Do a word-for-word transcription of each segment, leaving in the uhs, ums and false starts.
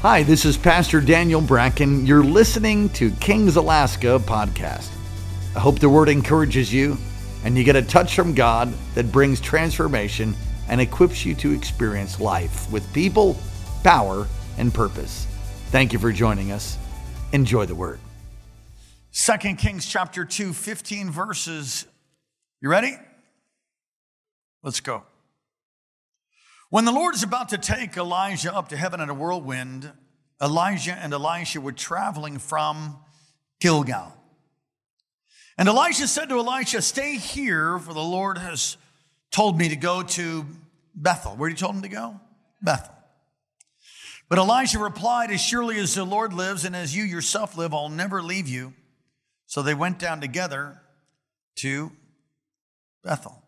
Hi, this is Pastor Daniel Bracken. You're listening to Kings Alaska podcast. I hope the word encourages you and you get a touch from God that brings transformation and equips you to experience life with people, power, and purpose. Thank you for joining us. Enjoy the word. Second Kings chapter two, fifteen verses. You ready? Let's go. When the Lord is about to take Elijah up to heaven in a whirlwind, Elijah and Elisha were traveling from Gilgal. And Elisha said to Elisha, "Stay here, for the Lord has told me to go to Bethel." Where did he told him to go? Bethel. But Elisha replied, "As surely as the Lord lives and as you yourself live, I'll never leave you." So they went down together to Bethel.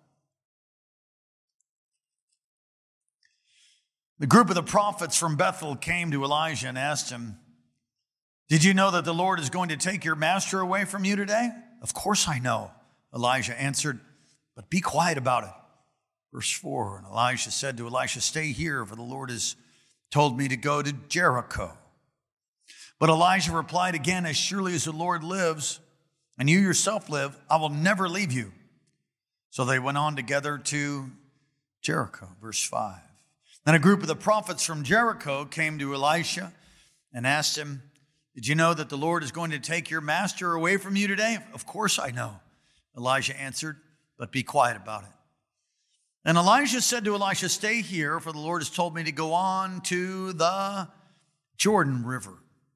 The group of the prophets from Bethel came to Elijah and asked him, "Did you know that the Lord is going to take your master away from you today?" "Of course I know," Elijah answered, "but be quiet about it." Verse four, and Elijah said to Elisha, "Stay here, for the Lord has told me to go to Jericho." But Elijah replied again, "As surely as the Lord lives and you yourself live, I will never leave you." So they went on together to Jericho. Verse five. Then a group of the prophets from Jericho came to Elisha and asked him, "Did you know that the Lord is going to take your master away from you today?" "Of course I know," Elijah answered, "but be quiet about it." And Elijah said to Elisha, "Stay here, for the Lord has told me to go on to the Jordan River."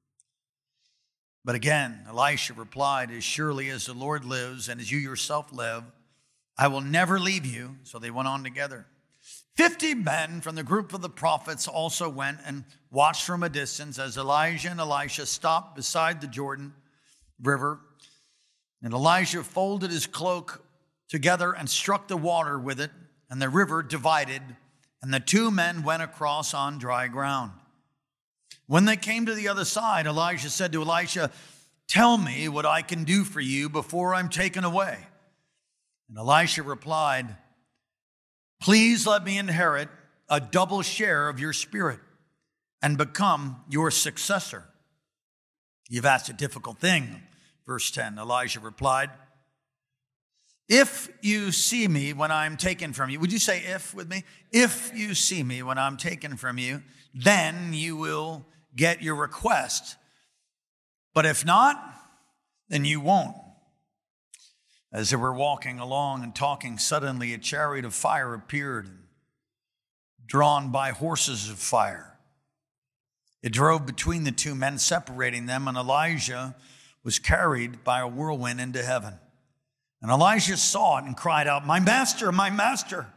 But again, Elisha replied, "As surely as the Lord lives and as you yourself live, I will never leave you." So they went on together. Fifty men from the group of the prophets also went and watched from a distance as Elijah and Elisha stopped beside the Jordan River. And Elijah folded his cloak together and struck the water with it, and the river divided, and the two men went across on dry ground. When they came to the other side, Elijah said to Elisha, "Tell me what I can do for you before I'm taken away." And Elisha replied, "Please let me inherit a double share of your spirit and become your successor." "You've asked a difficult thing." Verse ten, Elijah replied, "If you see me when I'm taken from you," would you say if with me? "If you see me when I'm taken from you, then you will get your request. But if not, then you won't." As they were walking along and talking, suddenly a chariot of fire appeared, drawn by horses of fire. It drove between the two men, separating them, and Elijah was carried by a whirlwind into heaven. And Elijah saw it and cried out, "My master, my master!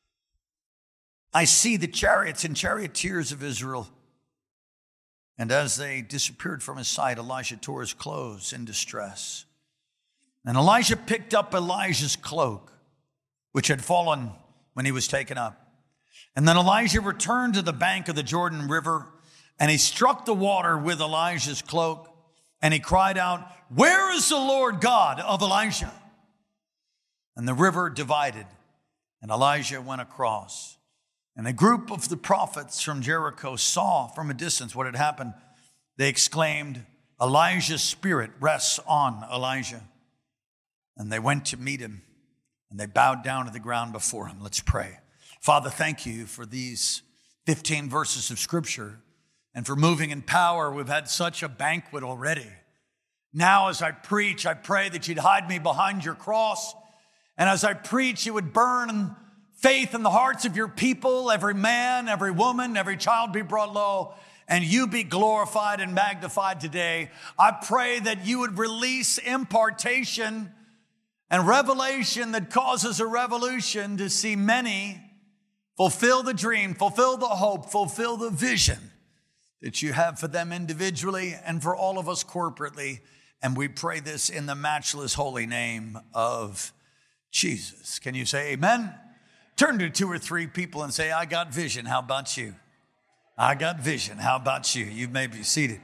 I see the chariots and charioteers of Israel." And as they disappeared from his sight, Elijah tore his clothes in distress. And Elijah picked up Elijah's cloak, which had fallen when he was taken up. And then Elijah returned to the bank of the Jordan River, and he struck the water with Elijah's cloak, and he cried out, "Where is the Lord God of Elijah?" And the river divided, and Elijah went across. And a group of the prophets from Jericho saw from a distance what had happened. They exclaimed, "Elijah's spirit rests on Elijah." And they went to meet him, and they bowed down to the ground before him. Let's pray. Father, thank you for these fifteen verses of Scripture and for moving in power. We've had such a banquet already. Now, as I preach, I pray that you'd hide me behind your cross. And as I preach, you would burn faith in the hearts of your people. Every man, every woman, every child be brought low, and you be glorified and magnified today. I pray that you would release impartation and revelation that causes a revolution to see many fulfill the dream, fulfill the hope, fulfill the vision that you have for them individually and for all of us corporately. And we pray this in the matchless holy name of Jesus. Can you say amen? Turn to two or three people and say, "I got vision. How about you?" I got vision. How about you? You may be seated.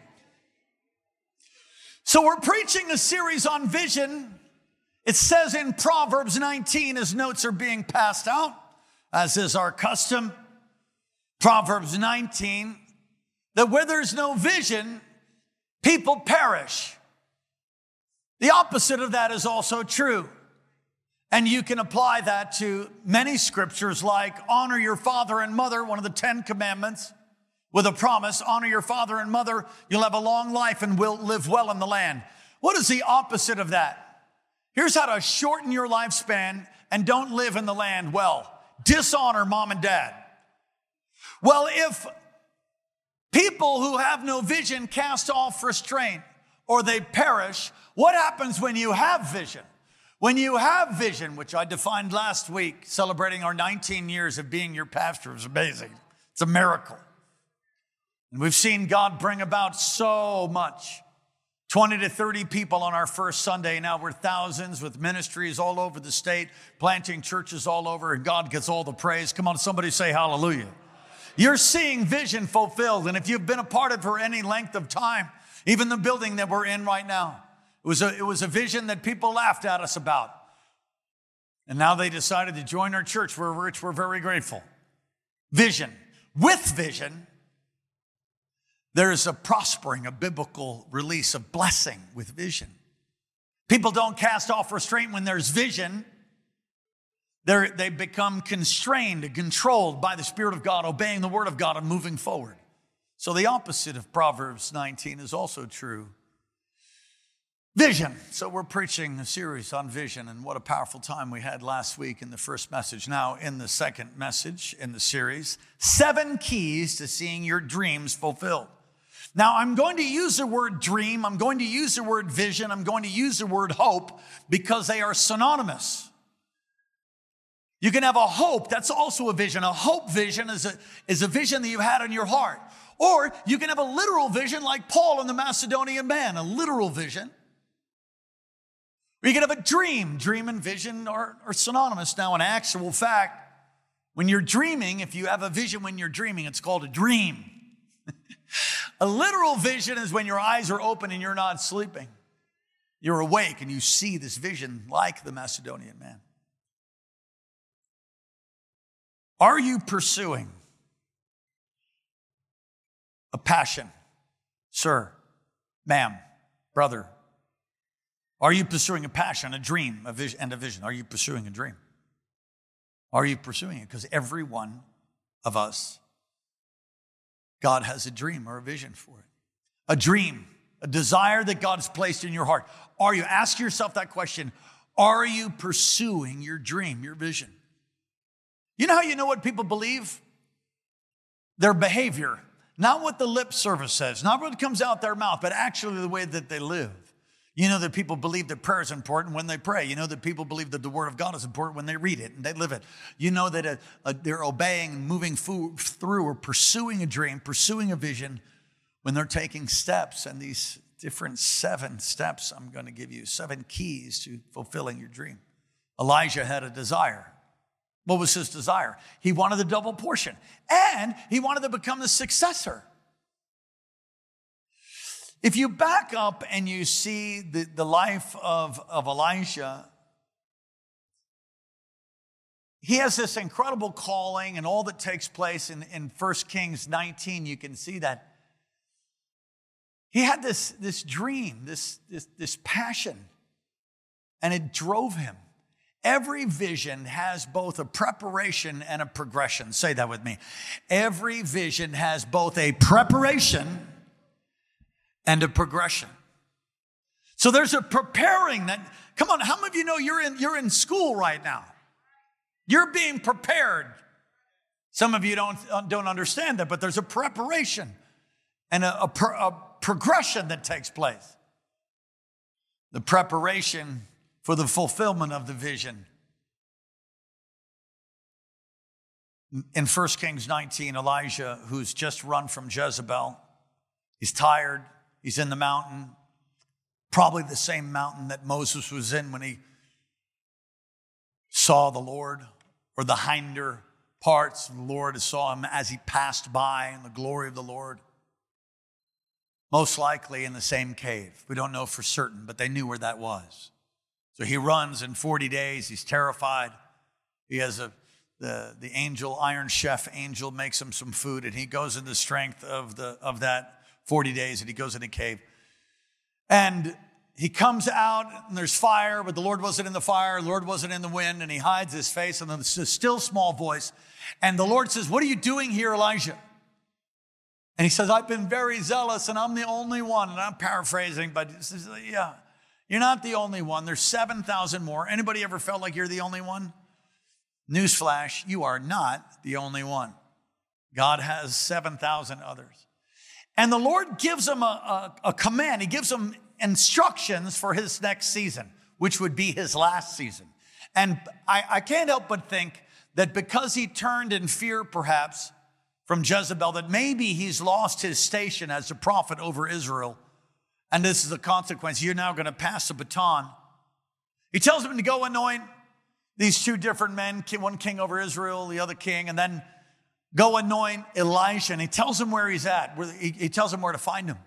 So we're preaching a series on vision. It says in Proverbs nineteen, as notes are being passed out, as is our custom, Proverbs nineteen, that where there's no vision, people perish. The opposite of that is also true. And you can apply that to many scriptures like honor your father and mother, one of the Ten Commandments, with a promise, honor your father and mother, you'll have a long life and will live well in the land. What is the opposite of that? Here's how to shorten your lifespan and don't live in the land well. Dishonor mom and dad. Well, if people who have no vision cast off restraint or they perish, what happens when you have vision? When you have vision, which I defined last week, celebrating our nineteen years of being your pastor, is amazing. It's a miracle. And we've seen God bring about so much. twenty to thirty people on our first Sunday. Now we're thousands with ministries all over the state, planting churches all over, and God gets all the praise. Come on, somebody say hallelujah. You're seeing vision fulfilled. And if you've been a part of it for any length of time, even the building that we're in right now, it was a, it was a vision that people laughed at us about. And now they decided to join our church, for which we're very grateful. Vision. With vision, there's a prospering, a biblical release of blessing with vision. People don't cast off restraint when there's vision. They're, they become constrained and controlled by the Spirit of God, obeying the Word of God and moving forward. So the opposite of Proverbs nineteen is also true. Vision. So we're preaching a series on vision, and what a powerful time we had last week in the first message. Now in the second message in the series, seven keys to seeing your dreams fulfilled. Now I'm going to use the word dream, I'm going to use the word vision, I'm going to use the word hope because they are synonymous. You can have a hope, that's also a vision. A hope vision is a, is a vision that you had in your heart. Or you can have a literal vision like Paul and the Macedonian man, a literal vision. Or you can have a dream. Dream and vision are, are synonymous. Now, in actual fact, when you're dreaming, if you have a vision when you're dreaming, it's called a dream. A literal vision is when your eyes are open and you're not sleeping. You're awake and you see this vision like the Macedonian man. Are you pursuing a passion? Sir, ma'am, brother. Are you pursuing a passion, a dream, a vision, and a vision? Are you pursuing a dream? Are you pursuing it? Because every one of us, God has a dream or a vision for it. A dream, a desire that God has placed in your heart. Are you? Ask yourself that question. Are you pursuing your dream, your vision? You know how you know what people believe? Their behavior. Not what the lip service says, not what comes out their mouth, but actually the way that they live. You know that people believe that prayer is important when they pray. You know that people believe that the Word of God is important when they read it and they live it. You know that a, a, they're obeying and moving through or pursuing a dream, pursuing a vision when they're taking steps. And these different seven steps I'm going to give you, seven keys to fulfilling your dream. Elijah had a desire. What was his desire? He wanted the double portion, and he wanted to become the successor. If you back up and you see the, the life of, of Elijah, he has this incredible calling and all that takes place in, in First Kings nineteen, you can see that. He had this, this dream, this, this, this passion, and it drove him. Every vision has both a preparation and a progression. Say that with me. Every vision has both a preparation and a progression. So there's a preparing that, come on, how many of you know you're in, you're in school right now? You're being prepared. Some of you don't, don't understand that, but there's a preparation and a, a, a progression that takes place. The preparation for the fulfillment of the vision. In First Kings nineteen, Elijah, who's just run from Jezebel, he's tired, he's in the mountain, probably the same mountain that Moses was in when he saw the Lord, or the hinder parts of the Lord saw him as he passed by in the glory of the Lord. Most likely in the same cave. We don't know for certain, but they knew where that was. So he runs in forty days. He's terrified. He has a, the, the angel, Iron Chef angel, makes him some food, and he goes in the strength of, the, of that forty days, and he goes in a cave. And he comes out, and there's fire, but the Lord wasn't in the fire, the Lord wasn't in the wind, and he hides his face, and then there's a still small voice. And the Lord says, "What are you doing here, Elijah?" And he says, "I've been very zealous, and I'm the only one." And I'm paraphrasing, but he says, yeah, you're not the only one. There's seven thousand more. Anybody ever felt like you're the only one? Newsflash, you are not the only one. God has seven thousand others. And the Lord gives him a, a, a command. He gives him instructions for his next season, which would be his last season. And I, I can't help but think that because he turned in fear, perhaps, from Jezebel, that maybe he's lost his station as a prophet over Israel. And this is a consequence. You're now going to pass the baton. He tells him to go anoint these two different men, one king over Israel, the other king, and then go anoint Elisha. And he tells him where he's at. He tells him where to find him.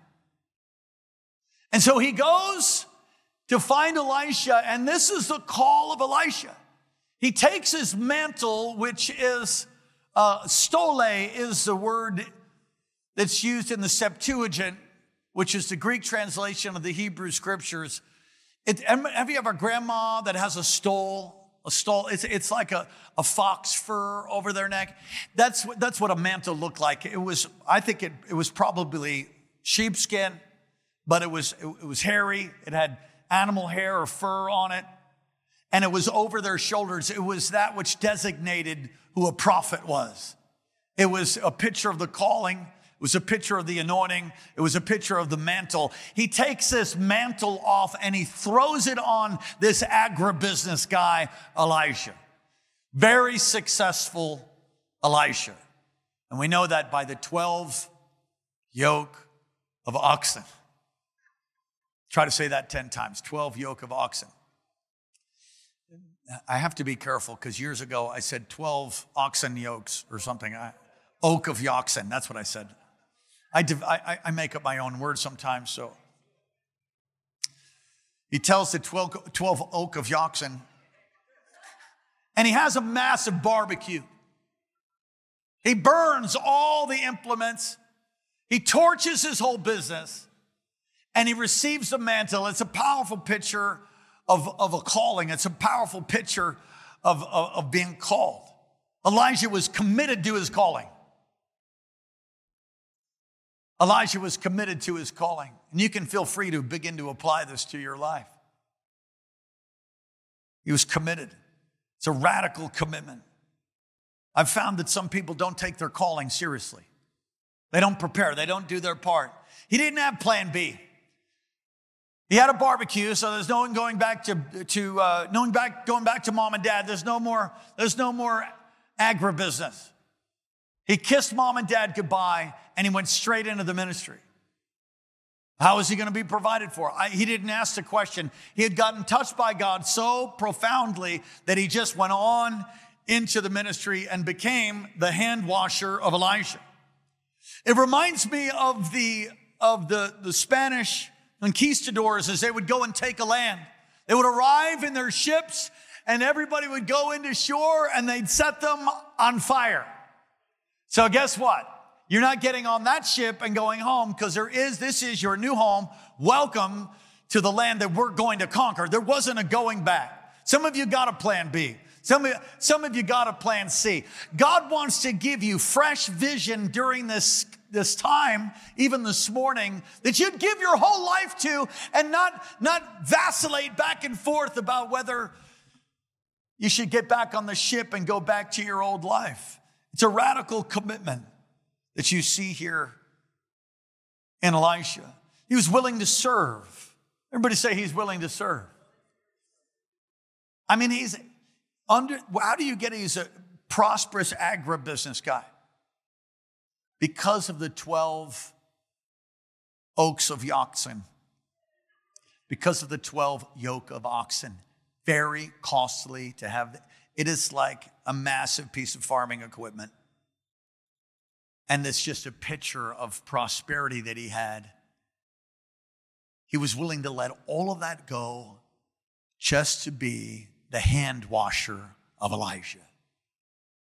And so he goes to find Elisha, and this is the call of Elisha. He takes his mantle, which is, uh, stole is the word that's used in the Septuagint, which is the Greek translation of the Hebrew scriptures. It, have you ever a grandma that has a stole? A stole, it's, it's like a, a fox fur over their neck. That's what, that's what a mantle looked like. It was, I think it, it was probably sheepskin, but it was, it, it was hairy. It had animal hair or fur on it, and it was over their shoulders. It was that which designated who a prophet was. It was a picture of the calling. It was a picture of the anointing. It was a picture of the mantle. He takes this mantle off and he throws it on this agribusiness guy, Elisha. Very successful Elisha. And we know that by the twelve yoke of oxen. Try to say that ten times, twelve yoke of oxen. I have to be careful because years ago I said twelve oxen yokes or something. I, oak of oxen, that's what I said. I, I, I make up my own words sometimes, so. He tells the twelve, twelve oak of oxen, and he has a massive barbecue. He burns all the implements. He torches his whole business, and he receives the mantle. It's a powerful picture of, of a calling. It's a powerful picture of, of, of being called. Elijah was committed to his calling. Elijah was committed to his calling. And you can feel free to begin to apply this to your life. He was committed. It's a radical commitment. I've found that some people don't take their calling seriously. They don't prepare. They don't do their part. He didn't have plan B. He had a barbecue, so there's no one going back to, to uh, no one back, going back to mom and dad. There's no more, there's no more agribusiness. He kissed mom and dad goodbye, and he went straight into the ministry. How is he going to be provided for? I, he didn't ask the question. He had gotten touched by God so profoundly that he just went on into the ministry and became the hand washer of Elisha. It reminds me of the, of the, the Spanish conquistadors as they would go and take a land. They would arrive in their ships, and everybody would go into shore, and they'd set them on fire. So guess what? You're not getting on that ship and going home because there is, this is your new home. Welcome to the land that we're going to conquer. There wasn't a going back. Some of you got a plan B. Some of, some of you got a plan C. God wants to give you fresh vision during this, this time, even this morning, that you'd give your whole life to and not, not vacillate back and forth about whether you should get back on the ship and go back to your old life. It's a radical commitment that you see here in Elisha. He was willing to serve. Everybody say he's willing to serve. I mean, he's under, how do you get he's a prosperous agribusiness guy? Because of the twelve oaks of oxen. Because of the twelve yoke of oxen. Very costly to have. It is like a massive piece of farming equipment. And it's just a picture of prosperity that he had. He was willing to let all of that go just to be the hand washer of Elijah.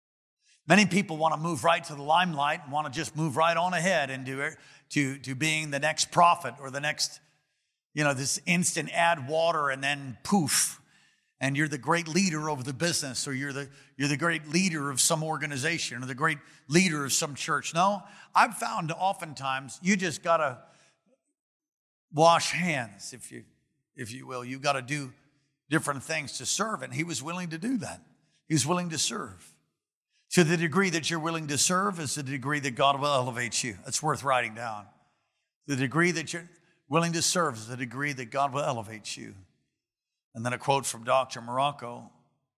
Many people want to move right to the limelight and want to just move right on ahead into to, to being the next prophet or the next, you know, this instant add water and then poof, and you're the great leader of the business, or you're the you're the great leader of some organization, or the great leader of some church. No, I've found oftentimes you just gotta wash hands, if you if you will. You got to do different things to serve, and he was willing to do that. He was willing to serve. To the degree that you're willing to serve is the degree that God will elevate you. That's worth writing down. The degree that you're willing to serve is the degree that God will elevate you. And then a quote from Doctor Morocco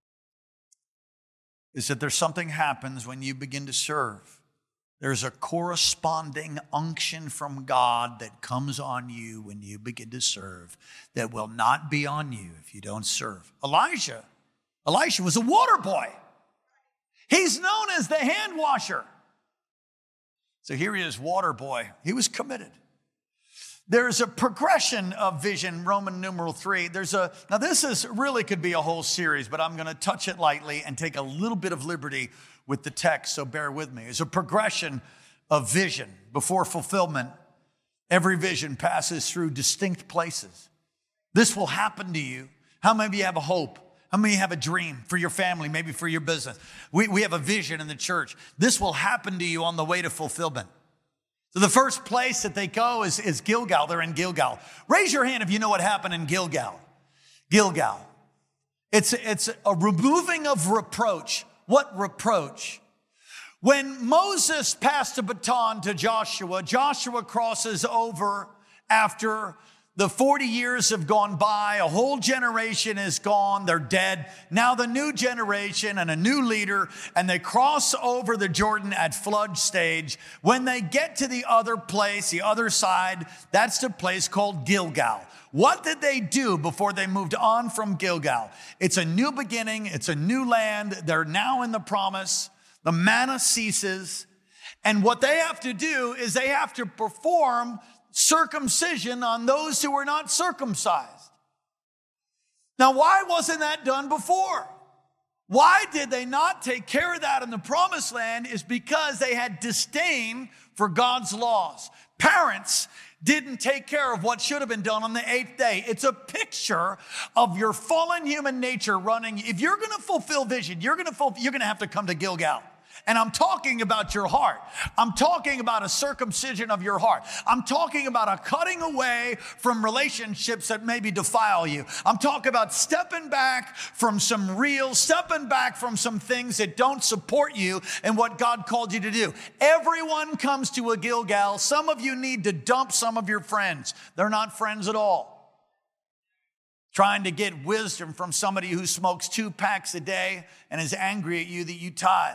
is that there's something happens when you begin to serve. There's a corresponding unction from God that comes on you when you begin to serve that will not be on you if you don't serve. Elijah, Elisha was a water boy. He's known as the hand washer. So here he is, water boy. He was committed. There's a progression of vision, Roman numeral three. There's a, now this is really could be a whole series, but I'm going to touch it lightly and take a little bit of liberty with the text, so bear with me. It's a progression of vision. Before fulfillment, every vision passes through distinct places. This will happen to you. How many of you have a hope? How many of you have a dream for your family, maybe for your business? We, we have a vision in the church. This will happen to you on the way to fulfillment. So the first place that they go is, is Gilgal. They're in Gilgal. Raise your hand if you know what happened in Gilgal. Gilgal. It's, it's a removing of reproach. What reproach? When Moses passed the baton to Joshua, Joshua crosses over after the forty years have gone by. A whole generation is gone. They're dead. Now the new generation and a new leader, and they cross over the Jordan at flood stage. When they get to the other place, the other side, that's the place called Gilgal. What did they do before they moved on from Gilgal? It's a new beginning. It's a new land. They're now in the promise. The manna ceases. And what they have to do is they have to perform circumcision on those who were not circumcised. Now, why wasn't that done before? Why did they not take care of that in the promised land? Is because they had disdain for God's laws. Parents didn't take care of what should have been done on the eighth day. It's a picture of your fallen human nature running. If you're going to fulfill vision, you're going to fulfill, you're going to have to come to Gilgal. And I'm talking about your heart. I'm talking about a circumcision of your heart. I'm talking about a cutting away from relationships that maybe defile you. I'm talking about stepping back from some real, stepping back from some things that don't support you and what God called you to do. Everyone comes to a Gilgal. Some of you need to dump some of your friends. They're not friends at all. Trying to get wisdom from somebody who smokes two packs a day and is angry at you that you tithe.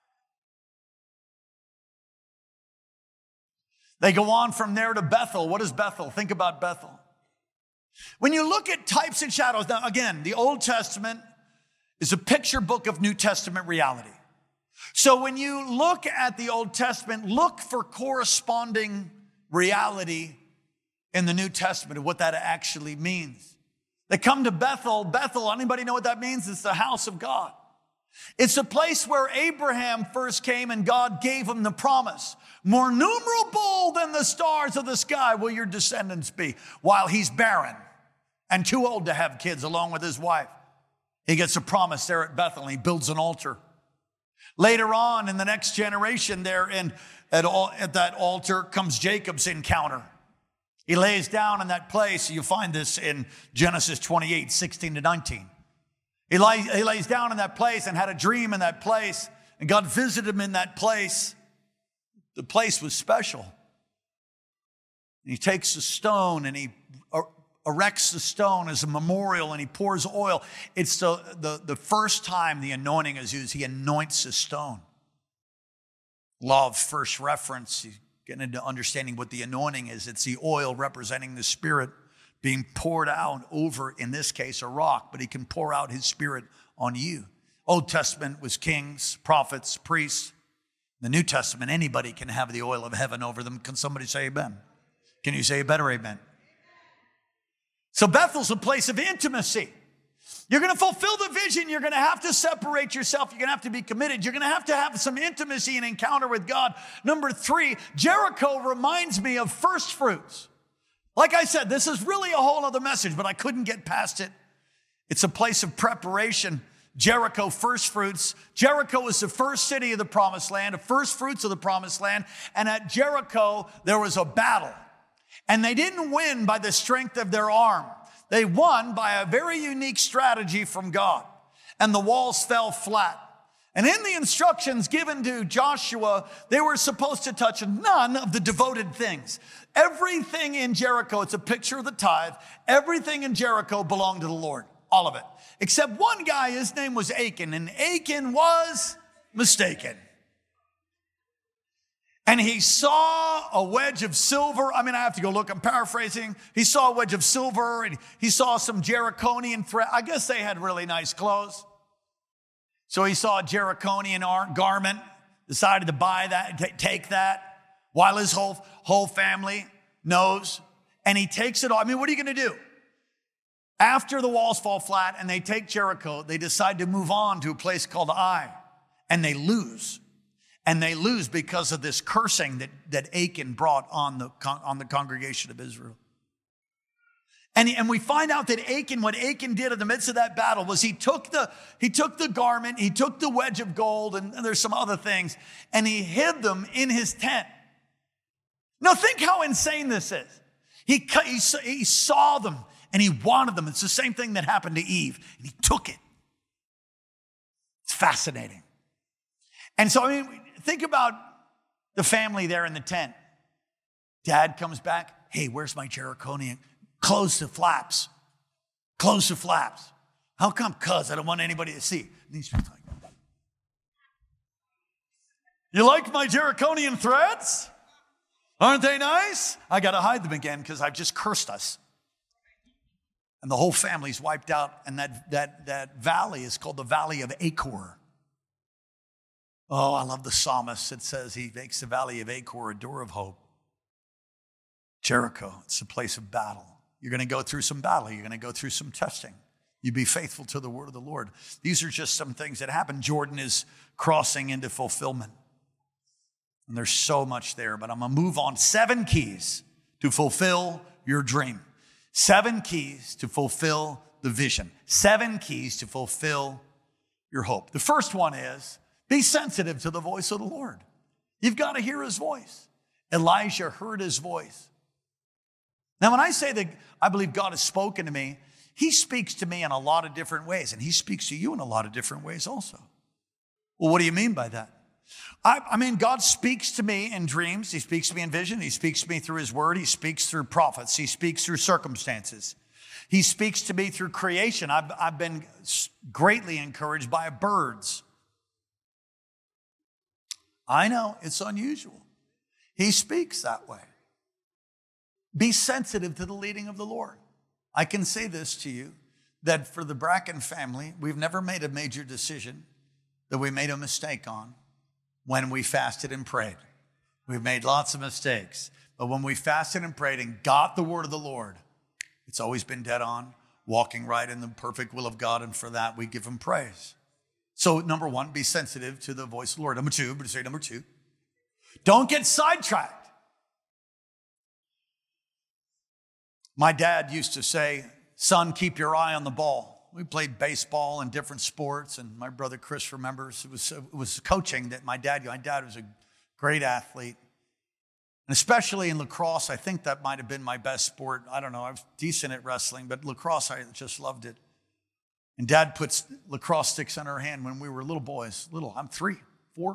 They go on from there to Bethel. What is Bethel? Think about Bethel. When you look at types and shadows, now again, the Old Testament is a picture book of New Testament reality. So when you look at the Old Testament, look for corresponding reality in the New Testament of what that actually means. They come to Bethel. Bethel, anybody know what that means? It's the house of God. It's a place where Abraham first came and God gave him the promise. More numerable than the stars of the sky will your descendants be, while he's barren and too old to have kids along with his wife. He gets a promise there at Bethel and he builds an altar. Later on in the next generation there in, at, all, at that altar comes Jacob's encounter. He lays down in that place. You find this in Genesis twenty-eight, sixteen to nineteen. He lays, he lays down in that place and had a dream in that place, and God visited him in that place. The place was special. And he takes the stone and he erects the stone as a memorial and he pours oil. It's the, the, the first time the anointing is used. He anoints the stone. Law of first reference. You get into understanding what the anointing is. It's the oil representing the Spirit being poured out over, in this case, a rock, but he can pour out his Spirit on you. Old Testament was kings, prophets, priests. The New Testament, anybody can have the oil of heaven over them. Can somebody say amen? Can you say a better amen? So Bethel's a place of intimacy. You're going to fulfill the vision. You're going to have to separate yourself. You're going to have to be committed. You're going to have to have some intimacy and encounter with God. Number three, Jericho reminds me of first fruits. Like I said, this is really a whole other message, but I couldn't get past it. It's a place of preparation. Jericho, first fruits. Jericho was the first city of the promised land, the first fruits of the promised land. And at Jericho, there was a battle. And they didn't win by the strength of their arm. They won by a very unique strategy from God. And the walls fell flat. And in the instructions given to Joshua, they were supposed to touch none of the devoted things. Everything in Jericho, it's a picture of the tithe, everything in Jericho belonged to the Lord. All of it. Except one guy, his name was Achan, and Achan was mistaken. And he saw a wedge of silver. I mean, I have to go look. I'm paraphrasing. He saw a wedge of silver, and he saw some Jericonian thread. I guess they had really nice clothes. So he saw a Jericonian garment, decided to buy that, take that, while his whole, whole family knows. And he takes it all. I mean, what are you going to do? After the walls fall flat and they take Jericho, they decide to move on to a place called Ai. And they lose. And they lose because of this cursing that, that Achan brought on the, on the congregation of Israel. And, and we find out that Achan, what Achan did in the midst of that battle was he took the, he took the garment, he took the wedge of gold, and, and there's some other things, and he hid them in his tent. Now think how insane this is. He, he, he saw them and he wanted them. It's the same thing that happened to Eve, and he took it. It's fascinating. And so, I mean, think about the family there in the tent. Dad comes back. Hey, where's my Jericonian? Close the flaps. Close the flaps. How come? Cuz I don't want anybody to see. You like my Jericonian threads? Aren't they nice? I got to hide them again because I've just cursed us. And the whole family's wiped out. And that, that, that valley is called the Valley of Achor. Oh, I love the psalmist. It says he makes the Valley of Achor a door of hope. Jericho, it's a place of battle. You're going to go through some battle. You're going to go through some testing. You be faithful to the word of the Lord. These are just some things that happen. Jordan is crossing into fulfillment. And there's so much there, but I'm going to move on. Seven keys to fulfill your dream. Seven keys to fulfill the vision. Seven keys to fulfill your hope. The first one is be sensitive to the voice of the Lord. You've got to hear his voice. Elijah heard his voice. Now, when I say that I believe God has spoken to me, he speaks to me in a lot of different ways, and he speaks to you in a lot of different ways also. Well, what do you mean by that? I, I mean, God speaks to me in dreams. He speaks to me in vision. He speaks to me through his word. He speaks through prophets. He speaks through circumstances. He speaks to me through creation. I've, I've been greatly encouraged by birds. I know it's unusual. He speaks that way. Be sensitive to the leading of the Lord. I can say this to you, that for the Bracken family, we've never made a major decision that we made a mistake on when we fasted and prayed. We've made lots of mistakes. But when we fasted and prayed and got the word of the Lord, it's always been dead on, walking right in the perfect will of God. And for that, we give him praise. So number one, be sensitive to the voice of the Lord. Number two, but say number two, don't get sidetracked. My dad used to say, son, keep your eye on the ball. We played baseball and different sports, and my brother Chris remembers it was, it was coaching that my dad, my dad was a great athlete. And especially in lacrosse, I think that might have been my best sport. I don't know, I was decent at wrestling, but lacrosse, I just loved it. And Dad puts lacrosse sticks in our hand when we were little boys. Little, I'm three, four.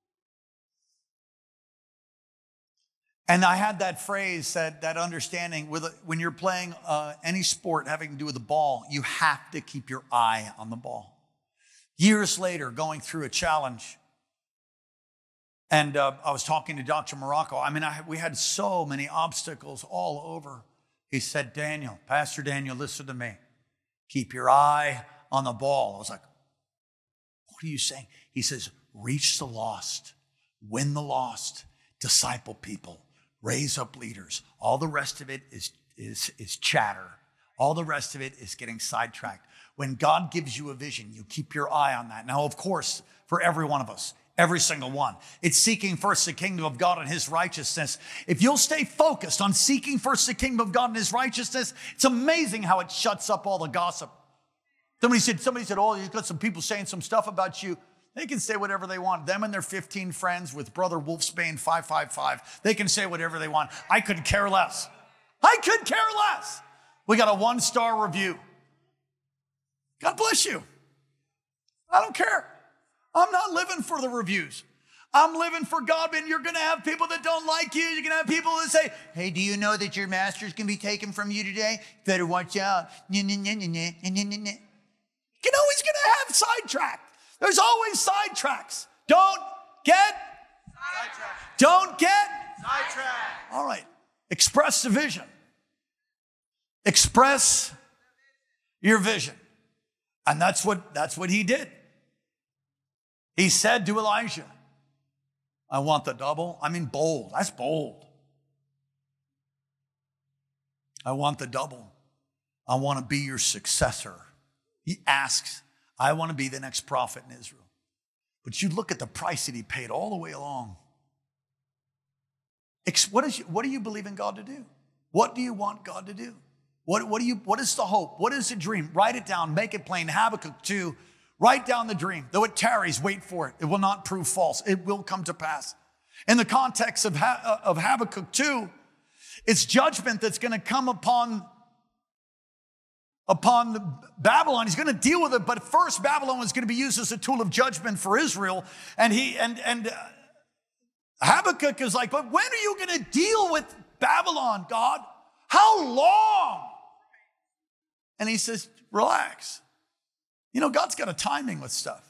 And I had that phrase, that, that understanding, with when you're playing uh, any sport having to do with the ball, you have to keep your eye on the ball. Years later, going through a challenge, and uh, I was talking to Doctor Morocco. I mean, I, we had so many obstacles all over. He said, Daniel, Pastor Daniel, listen to me. Keep your eye on the ball. I was like, what are you saying? He says, reach the lost, win the lost, disciple people, raise up leaders. All the rest of it is, is, is chatter. All the rest of it is getting sidetracked. When God gives you a vision, you keep your eye on that. Now, of course, for every one of us, every single one, it's seeking first the kingdom of God and his righteousness. If you'll stay focused on seeking first the kingdom of God and his righteousness, it's amazing how it shuts up all the gossip. Somebody said, somebody said, oh, you've got some people saying some stuff about you. They can say whatever they want. Them and their fifteen friends with Brother Wolfsbane five five five. They can say whatever they want. I could care less. I could care less. We got a one-star review. God bless you. I don't care. I'm not living for the reviews. I'm living for God, and you're going to have people that don't like you. You're going to have people that say, hey, do you know that your master's going to be taken from you today? Better watch out. You're always going to have sidetracked. There's always sidetracks. Don't get sidetracked. Don't get sidetracked. All right. Express the vision. Express your vision. And that's what, that's what he did. He said to Elijah, I want the double. I mean, bold. That's bold. I want the double. I want to be your successor. He asks, I want to be the next prophet in Israel. But you look at the price that he paid all the way along. What, is, what do you believe in God to do? What do you want God to do? What, what, do you, what is the hope? What is the dream? Write it down. Make it plain. Habakkuk two. Write down the dream. Though it tarries, wait for it. It will not prove false. It will come to pass. In the context of, ha- of Habakkuk two, it's judgment that's going to come upon, upon the Babylon. He's going to deal with it, but first Babylon was going to be used as a tool of judgment for Israel. And he and and uh, Habakkuk is like, but when are you going to deal with Babylon, God? How long? And he says, relax. You know, God's got a timing with stuff.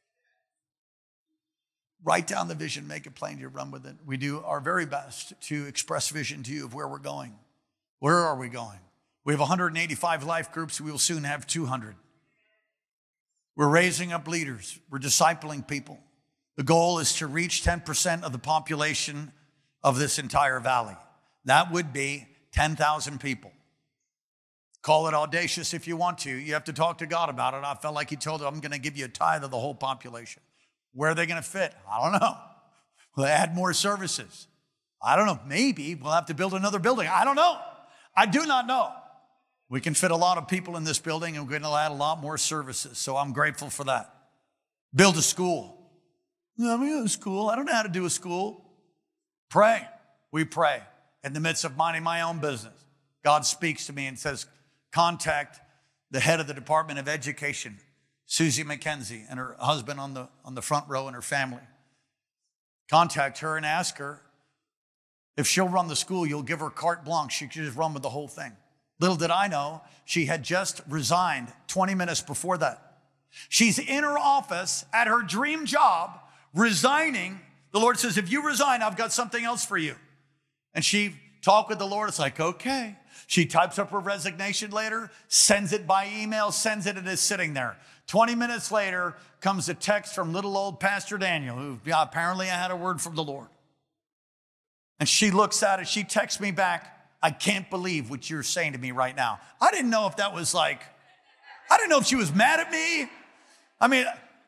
Write down the vision, make it plain, you run with it. We do our very best to express vision to you of where we're going. Where are we going? We have one hundred eighty-five life groups. We will soon have two hundred. We're raising up leaders. We're discipling people. The goal is to reach ten percent of the population of this entire valley. That would be ten thousand people. Call it audacious if you want to. You have to talk to God about it. I felt like he told them, I'm going to give you a tithe of the whole population. Where are they going to fit? I don't know. Will they add more services? I don't know. Maybe we'll have to build another building. I don't know. I do not know. We can fit a lot of people in this building, and we're going to add a lot more services. So I'm grateful for that. Build a school. No, I'm going to school. I don't know how to do a school. Pray. We pray. In the midst of minding my own business, God speaks to me and says, contact the head of the Department of Education, Susie McKenzie, and her husband on the, on the front row and her family. Contact her and ask her if she'll run the school, you'll give her carte blanche. She could just run with the whole thing. Little did I know, she had just resigned twenty minutes before that. She's in her office at her dream job, resigning. The Lord says, if you resign, I've got something else for you. And she talked with the Lord. It's like, okay. She types up her resignation letter, sends it by email, sends it, and it's sitting there. twenty minutes later comes a text from little old Pastor Daniel, who yeah, apparently I had a word from the Lord. And she looks at it. She texts me back, I can't believe what you're saying to me right now. I didn't know if that was like, I didn't know if she was mad at me. I mean,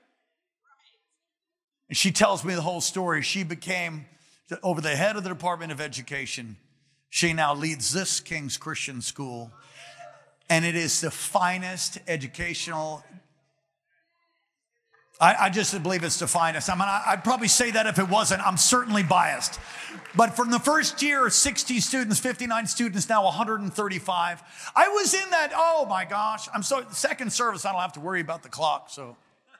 and she tells me the whole story. She became over the head of the Department of Education. She now leads this King's Christian School, and it is the finest educational. I, I just believe it's the finest. I mean, I, I'd probably say that if it wasn't. I'm certainly biased. But from the first year, sixty students, fifty-nine students, now one hundred thirty-five. I was in that, oh my gosh. I'm so, second service, I don't have to worry about the clock, so.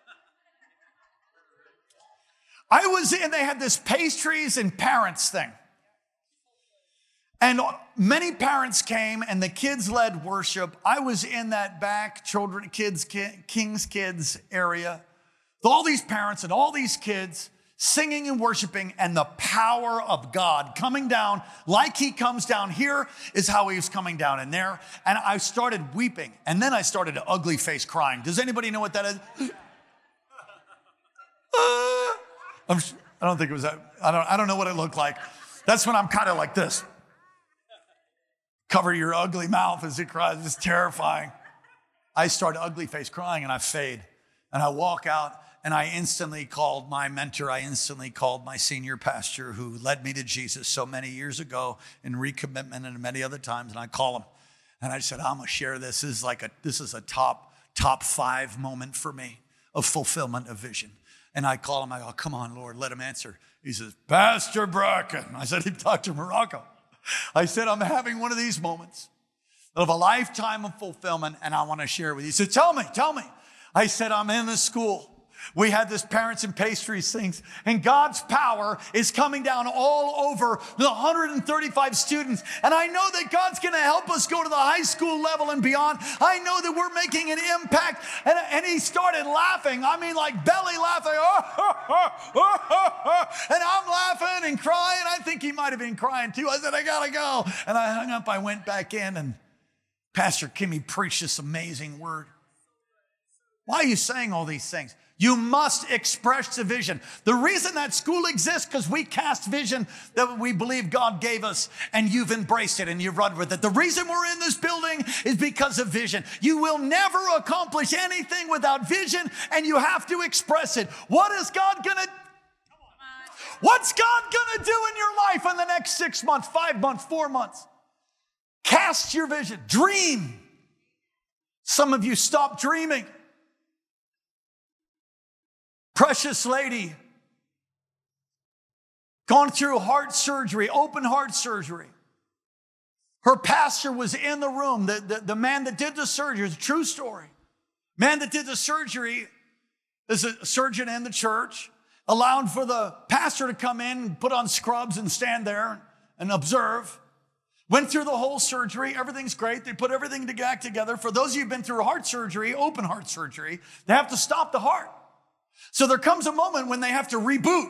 I was in, they had this pastries and parents thing. And many parents came and the kids led worship. I was in that back children, kids, King's Kids area. All these parents and all these kids singing and worshiping, and the power of God coming down like he comes down here is how he was coming down in there. And I started weeping, and then I started an ugly face crying. Does anybody know what that is? uh, I'm, I don't think it was that. I don't, I don't know what it looked like. That's when I'm kind of like this. Cover your ugly mouth as it cries. It's terrifying. I start ugly face crying and I fade. And I walk out and I instantly called my mentor. I instantly called my senior pastor who led me to Jesus so many years ago in recommitment and many other times. And I call him and I said, I'm going to share this. This is like a, this is a top, top five moment for me of fulfillment of vision. And I call him, I go, come on, Lord, let him answer. He says, Pastor Bracken. I said, Doctor Morocco. I said, I'm having one of these moments of a lifetime of fulfillment, and I want to share it with you. He said, tell me, tell me. I said, I'm in the school. We had this parents and pastries things, and God's power is coming down all over the one hundred thirty-five students. And I know that God's going to help us go to the high school level and beyond. I know that we're making an impact. And, and he started laughing. I mean, like belly laughing. And I'm laughing and crying. I think he might have been crying too. I said, I got to go. And I hung up. I went back in, and Pastor Kimmy preached this amazing word. Why are you saying all these things? You must express the vision. The reason that school exists, because we cast vision that we believe God gave us, and you've embraced it and you've run with it. The reason we're in this building is because of vision. You will never accomplish anything without vision, and you have to express it. What is God gonna What's God gonna do in your life in the next six months, five months, four months? Cast your vision. Dream. Some of you stop dreaming. Precious lady, gone through heart surgery, open heart surgery. Her pastor was in the room. The, the, the man that did the surgery, it's a true story. Man that did the surgery is a surgeon in the church, allowed for the pastor to come in and put on scrubs and stand there and observe. Went through the whole surgery. Everything's great. They put everything back together. For those of you who've been through heart surgery, open heart surgery, they have to stop the heart. So there comes a moment when they have to reboot.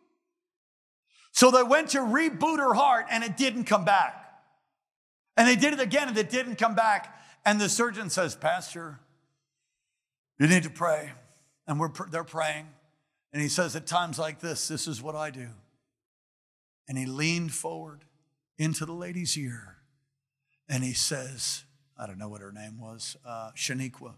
So they went to reboot her heart, and it didn't come back. And they did it again, and it didn't come back. And the surgeon says, Pastor, you need to pray. And we're they're praying. And he says, at times like this, this is what I do. And he leaned forward into the lady's ear, and he says, I don't know what her name was, uh, Shaniqua.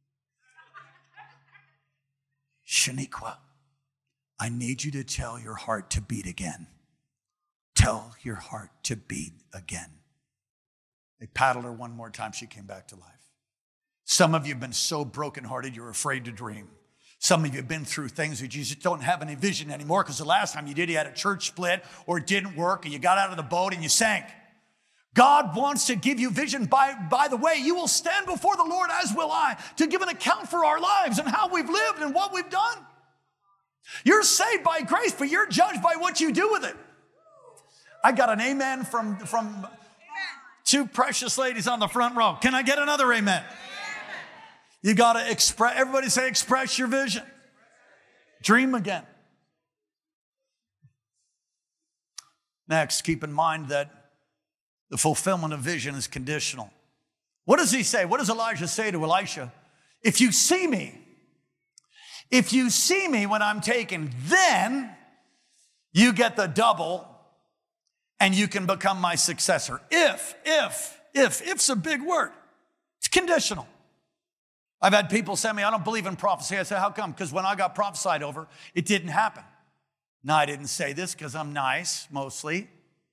Shaniqua, I need you to tell your heart to beat again. Tell your heart to beat again. They paddled her one more time. She came back to life. Some of you have been so brokenhearted, you're afraid to dream. Some of you have been through things that you just don't have any vision anymore because the last time you did, you had a church split or it didn't work, and you got out of the boat and you sank. God wants to give you vision. By, by the way, you will stand before the Lord, as will I, to give an account for our lives and how we've lived and what we've done. You're saved by grace, but you're judged by what you do with it. I got an amen from, from two precious ladies on the front row. Can I get another amen? You got to express, everybody say, express your vision. Dream again. Next, keep in mind that the fulfillment of vision is conditional. What does he say? What does Elijah say to Elisha? If you see me, if you see me when I'm taken, then you get the double and you can become my successor. If, if, if, if's a big word. It's conditional. I've had people say to me, I don't believe in prophecy. I say, how come? Because when I got prophesied over, it didn't happen. No, I didn't say this because I'm nice, mostly.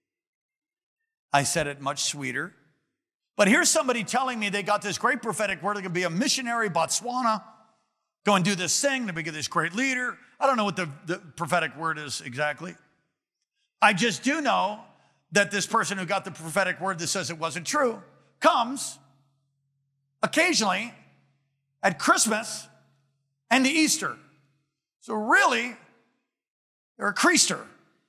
I said it much sweeter. But here's somebody telling me they got this great prophetic word. They're going to be a missionary, Botswana, go and do this thing. They're going to be this great leader. I don't know what the, the prophetic word is exactly. I just do know that this person who got the prophetic word that says it wasn't true comes occasionally at Christmas and to Easter. So really, they're a creaster.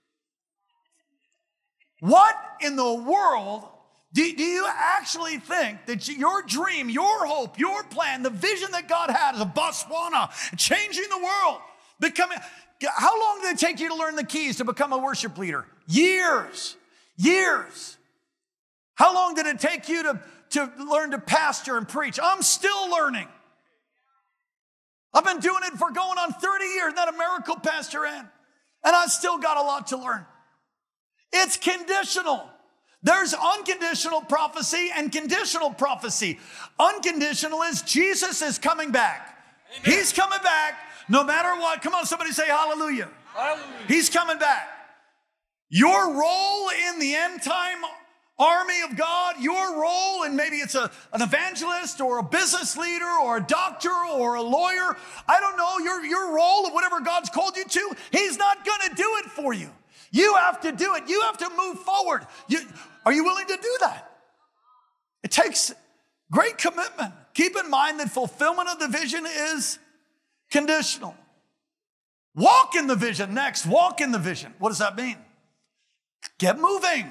What in the world do, do you actually think that your dream, your hope, your plan, the vision that God had as a Botswana, changing the world, becoming, how long did it take you to learn the keys to become a worship leader? Years, years. How long did it take you to, to learn to pastor and preach? I'm still learning. I've been doing it for going on thirty years, not a miracle, Pastor Ann. And I've still got a lot to learn. It's conditional. There's unconditional prophecy and conditional prophecy. Unconditional is Jesus is coming back. Amen. He's coming back no matter what. Come on, somebody say hallelujah. Hallelujah. He's coming back. Your role in the end time army of God, your role, and maybe it's a, an evangelist or a business leader or a doctor or a lawyer, I don't know, your, your role of whatever God's called you to, he's not going to do it for you. You have to do it. You have to move forward. You, are you willing to do that? It takes great commitment. Keep in mind that fulfillment of the vision is conditional. Walk in the vision next. Walk in the vision. What does that mean? Get moving.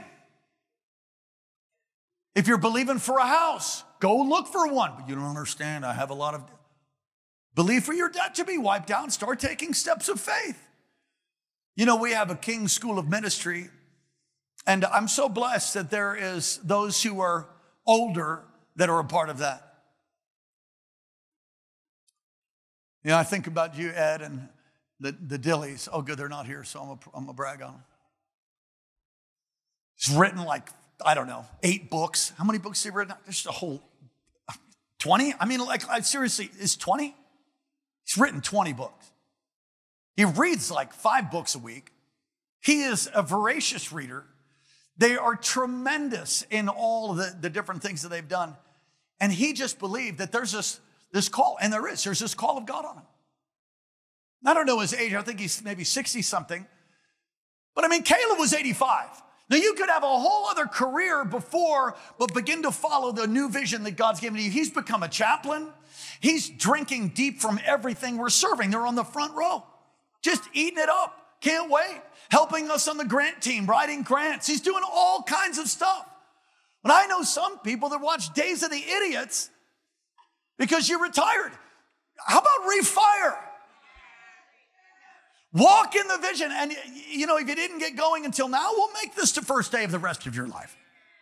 If you're believing for a house, go look for one. But you don't understand. I have a lot of... Believe for your debt to be wiped out. Start taking steps of faith. You know, we have a King's School of Ministry, and I'm so blessed that there is those who are older that are a part of that. You know, I think about you, Ed, and the, the Dillies. Oh, good, they're not here, so I'm going I'm to brag on them. He's written like, I don't know, eight books. How many books have he written? There's a whole twenty? I mean, like, I seriously, is twenty? He's written twenty books. He reads like five books a week. He is a voracious reader. They are tremendous in all of the, the different things that they've done. And he just believed that there's this, this call, and there is. There's this call of God on him. I don't know his age. I think he's maybe sixty-something. But I mean, Caleb was eighty-five. Now, you could have a whole other career before, but begin to follow the new vision that God's given to you. He's become a chaplain. He's drinking deep from everything we're serving. They're on the front row, just eating it up. Can't wait. Helping us on the grant team, writing grants. He's doing all kinds of stuff. But I know some people that watch Days of the Idiots because you're retired. How about refire? Walk in the vision. And, you know, if you didn't get going until now, we'll make this the first day of the rest of your life.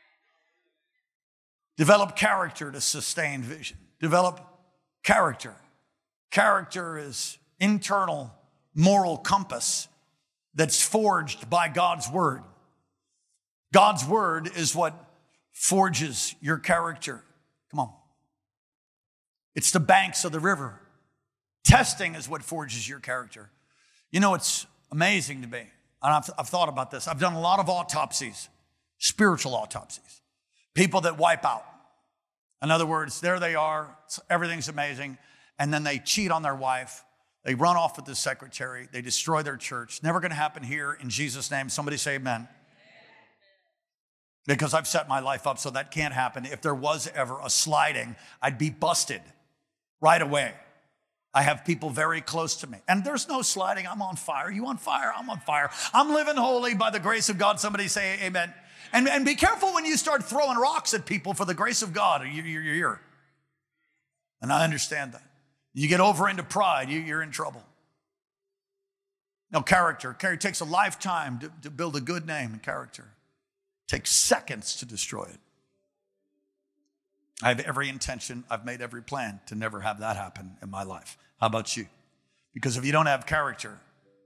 Develop character to sustain vision. Develop character. Character is internal moral compass that's forged by God's word. God's word is what forges your character. Come on. It's the banks of the river. Testing is what forges your character. You know, it's amazing to me, and I've, I've thought about this. I've done a lot of autopsies, spiritual autopsies, people that wipe out. In other words, there they are, everything's amazing, and then they cheat on their wife. They run off with the secretary. They destroy their church. Never going to happen here in Jesus' name. Somebody say amen. Because I've set my life up so that can't happen. If there was ever a sliding, I'd be busted right away. I have people very close to me. And there's no sliding. I'm on fire. You on fire? I'm on fire. I'm living holy by the grace of God. Somebody say amen. And, and be careful when you start throwing rocks at people for the grace of God. You, you, you're here. And I understand that. You get over into pride, you, you're in trouble. No, character. Character takes a lifetime to, to build a good name and character. It takes seconds to destroy it. I have every intention, I've made every plan to never have that happen in my life. How about you? Because if you don't have character,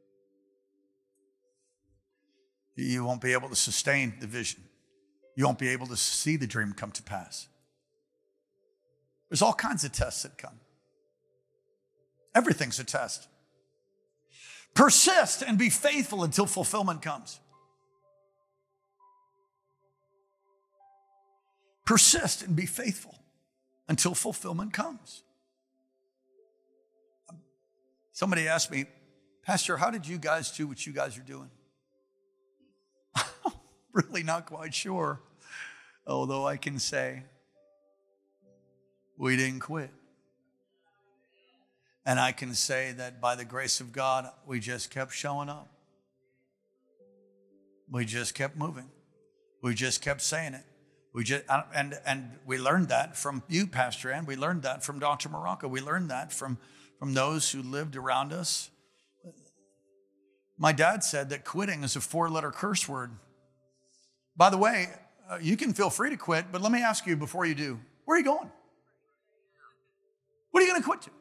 you won't be able to sustain the vision. You won't be able to see the dream come to pass. There's all kinds of tests that come. Everything's a test. Persist and be faithful until fulfillment comes. Persist and be faithful until fulfillment comes. Somebody asked me, Pastor, how did you guys do what you guys are doing? Really not quite sure. Although I can say, we didn't quit. And I can say that by the grace of God, we just kept showing up. We just kept moving. We just kept saying it. We just and and we learned that from you, Pastor Ann. We learned that from Doctor Morocco. We learned that from, from those who lived around us. My dad said that quitting is a four-letter curse word. By the way, uh, you can feel free to quit, but let me ask you before you do, where are you going? What are you going to quit to?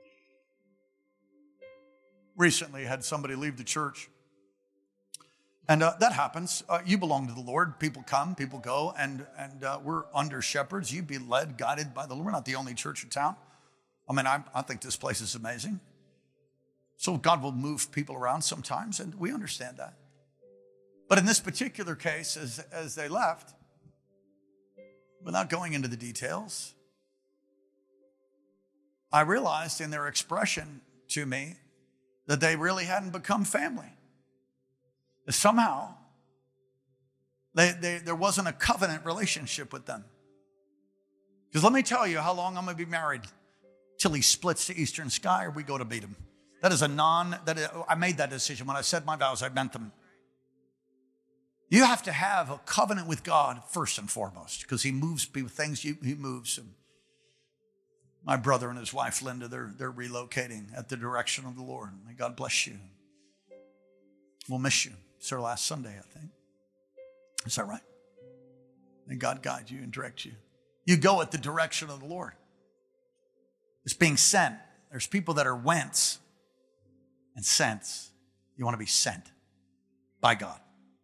Recently, I had somebody leave the church. And uh, that happens. Uh, you belong to the Lord. People come, people go, and, and uh, we're under shepherds. You be led, guided by the Lord. We're not the only church in town. I mean, I, I think this place is amazing. So God will move people around sometimes, and we understand that. But in this particular case, as, as they left, without going into the details, I realized in their expression to me that they really hadn't become family. Somehow, they, they, there wasn't a covenant relationship with them. Because let me tell you how long I'm going to be married. Till he splits the eastern sky or we go to meet him. That is a non, that is, I made that decision. When I said my vows, I meant them. You have to have a covenant with God first and foremost, because he moves people, things he, he moves. And my brother and his wife, Linda, they're, they're relocating at the direction of the Lord. May God bless you. We'll miss you. It's our last Sunday, I think. Is that right? May God guide you and direct you. You go at the direction of the Lord. It's being sent. There's people that are whence and sent. You want to be sent by God.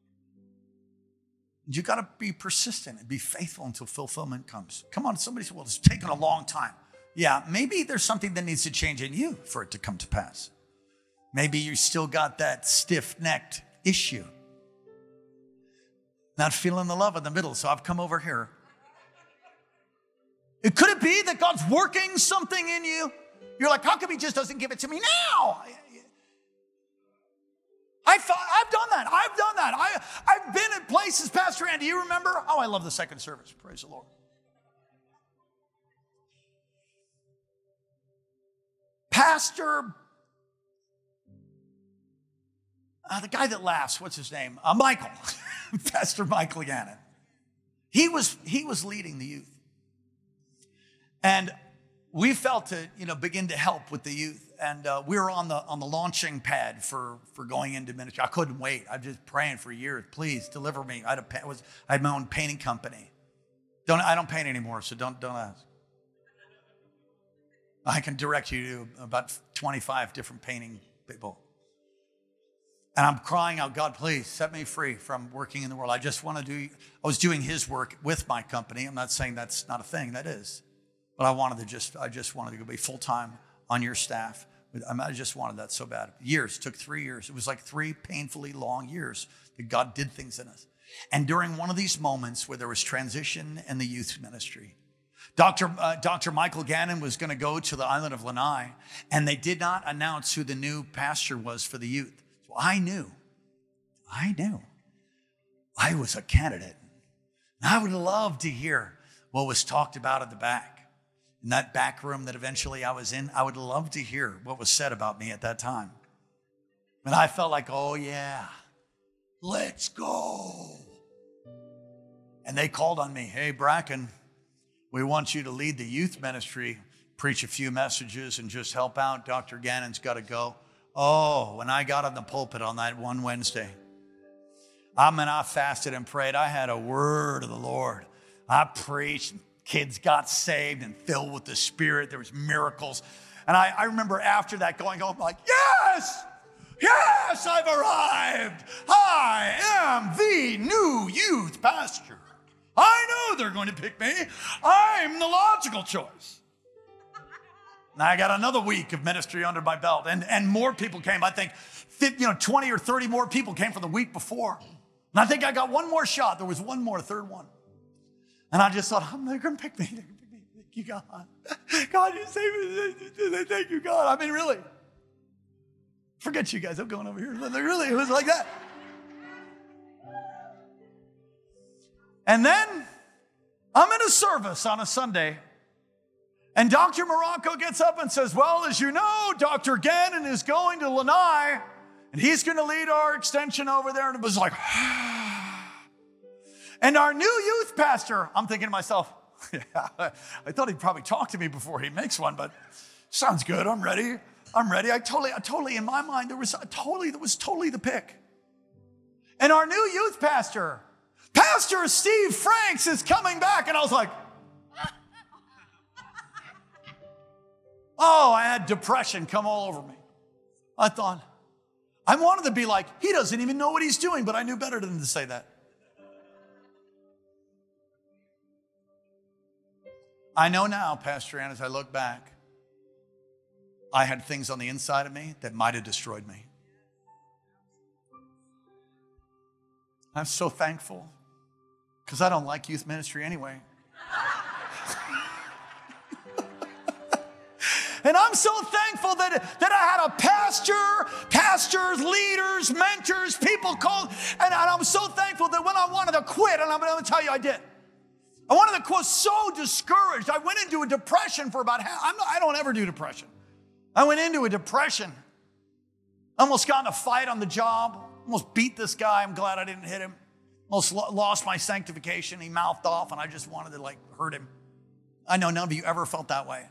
You got to be persistent and be faithful until fulfillment comes. Come on, somebody said, well, it's taken a long time. Yeah, maybe there's something that needs to change in you for it to come to pass. Maybe you still got that stiff-necked issue. Not feeling the love in the middle, so I've come over here. It could it be that God's working something in you? You're like, how come he just doesn't give it to me now? I thought, I've done that. I've done that. I, I've been in places, Pastor Andy, you remember? Oh, I love the second service. Praise the Lord. Pastor, uh, the guy that laughs, what's his name? Uh, Michael. Pastor Michael Gannon. He was, he was leading the youth. And we felt to, you know, begin to help with the youth. And uh, we were on the on the launching pad for, for going into ministry. I couldn't wait. I was just praying for years. Please deliver me. I had, a, was, I had my own painting company. Don't I don't paint anymore, so don't don't ask. I can direct you to about twenty-five different painting people. And I'm crying out, God, please set me free from working in the world. I just want to do, I was doing his work with my company. I'm not saying that's not a thing, that is. But I wanted to just, I just wanted to go be full-time on your staff. I just wanted that so bad. Years, took three years. It was like three painfully long years that God did things in us. And during one of these moments where there was transition in the youth ministry, Doctor Uh, Doctor Michael Gannon was going to go to the island of Lanai, and they did not announce who the new pastor was for the youth. So I knew, I knew I was a candidate. And I would love to hear what was talked about at the back. In that back room that eventually I was in, I would love to hear what was said about me at that time. And I felt like, oh yeah, let's go. And they called on me, hey, Bracken, we want you to lead the youth ministry, preach a few messages and just help out. Doctor Gannon's got to go. Oh, when I got on the pulpit on that one Wednesday, I mean, I fasted and prayed. I had a word of the Lord. I preached. Kids got saved and filled with the Spirit. There was miracles. And I, I remember after that going home like, yes, yes, I've arrived. I am the new youth pastor. I know they're going to pick me. I'm the logical choice. And I got another week of ministry under my belt. And, and more people came. I think you know, twenty or thirty more people came from the week before. And I think I got one more shot. There was one more, third one. And I just thought, oh, they're going to pick me. They're going to pick me. Thank you, God. God, you saved me. Thank you, God. I mean, really. Forget you guys. I'm going over here. Really, it was like that. And then I'm in a service on a Sunday. And Doctor Morocco gets up and says, well, as you know, Doctor Gannon is going to Lanai. And he's going to lead our extension over there. And it was like, and our new youth pastor, I'm thinking to myself, yeah, I thought he'd probably talk to me before he makes one, but sounds good. I'm ready. I'm ready. I totally, I totally, in my mind, there was totally, that was totally the pick. And our new youth pastor, Pastor Steve Franks, is coming back. And I was like, oh, I had depression come all over me. I thought, I wanted to be like, he doesn't even know what he's doing, but I knew better than to say that. I know now, Pastor Ann, as I look back, I had things on the inside of me that might have destroyed me. I'm so thankful because I don't like youth ministry anyway. And I'm so thankful that, that I had a pastor, pastors, leaders, mentors, people called. And, and I'm so thankful that when I wanted to quit, and I'm going to tell you I did. I wanted to quit so discouraged. I went into a depression for about half. I'm not, I don't ever do depression. I went into a depression. Almost got in a fight on the job. Almost beat this guy. I'm glad I didn't hit him. Almost lo- lost my sanctification. He mouthed off and I just wanted to like hurt him. I know none of you ever felt that way.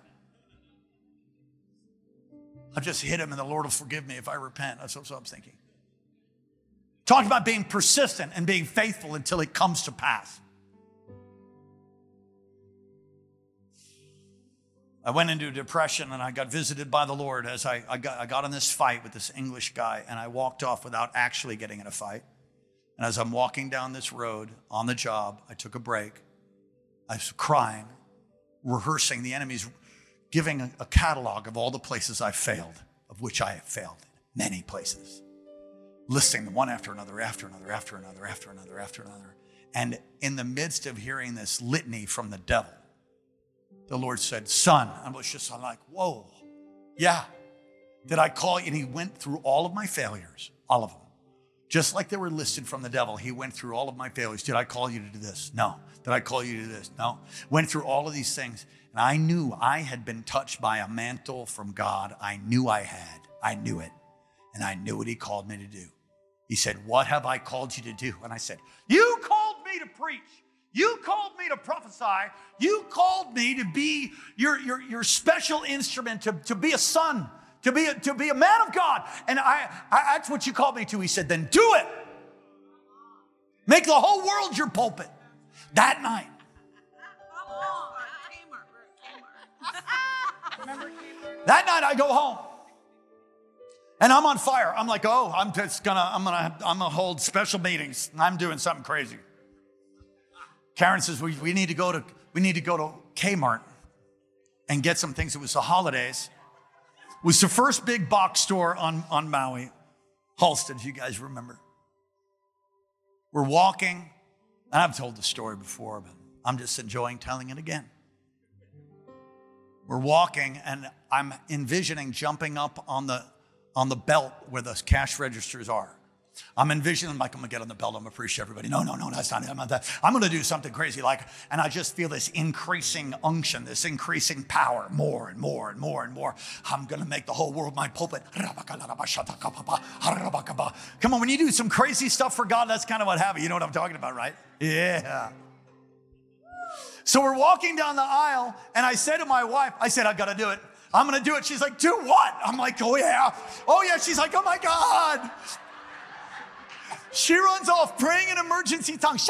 I just hit him and the Lord will forgive me if I repent. That's what I'm thinking. Talking about being persistent and being faithful until it comes to pass. I went into depression and I got visited by the Lord as I, I, got, I got in this fight with this English guy and I walked off without actually getting in a fight. And as I'm walking down this road on the job, I took a break. I was crying, rehearsing. The enemy's giving a, a catalog of all the places I failed, of which I have failed, many places. Listing them one after another, after another, after another, after another, after another. And in the midst of hearing this litany from the devil, the Lord said, son, I was just I'm like, whoa, yeah. Did I call you? And he went through all of my failures, all of them. Just like they were listed from the devil, he went through all of my failures. Did I call you to do this? No. Did I call you to do this? No. Went through all of these things. And I knew I had been touched by a mantle from God. I knew I had. I knew it. And I knew what he called me to do. He said, what have I called you to do? And I said, you called me to preach. You called me to prophesy. You called me to be your, your, your special instrument, to, to be a son, to be a, to be a man of God. And I, I, that's what you called me to. He said, then do it. Make the whole world your pulpit. That night. That night I go home. And I'm on fire. I'm like, oh, I'm just gonna, I'm gonna, I'm gonna hold special meetings. I'm doing something crazy. Karen says, we, we need to go to, we need to go to Kmart and get some things. It was the holidays. It was the first big box store on, on Maui, Halstead, if you guys remember. We're walking, and I've told the story before, but I'm just enjoying telling it again. We're walking, and I'm envisioning jumping up on the on the belt where the cash registers are. I'm envisioning, like, I'm gonna get on the belt, I'm gonna preach to everybody. No, no, no, that's not it. I'm not that. I'm gonna do something crazy, like, and I just feel this increasing unction, this increasing power, more and more and more and more. I'm gonna make the whole world my pulpit. Come on, when you do some crazy stuff for God, that's kind of what happens. You know what I'm talking about, right? Yeah. So we're walking down the aisle, and I said to my wife, I said, I gotta do it. I'm gonna do it. She's like, do what? I'm like, oh yeah. Oh yeah. She's like, oh my God. She runs off praying in emergency tongues.